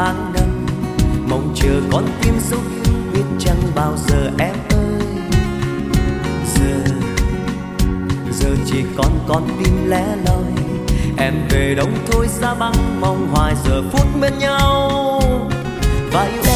tháng năm, mong chờ con tim dấu yêu biết chăng bao giờ em ơi. Giờ chỉ còn con tim lẻ loi, em về đâu thôi xa băng mong hoài giờ phút bên nhau. Và yêu